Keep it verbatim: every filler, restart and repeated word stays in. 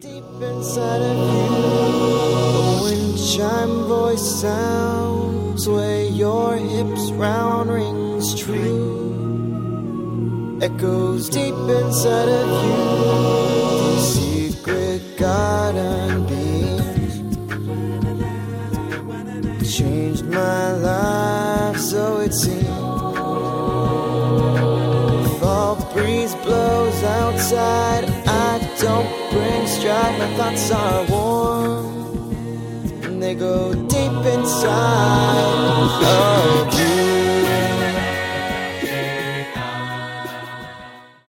Deep inside of you, a wind chime voice sounds, sway your hips round, rings true, echoes deep inside of you. These secret garden beams changed my life, so it seems. Fall breeze blows outside, I don't bring strife, my thoughts are warm, and they go deep inside of you.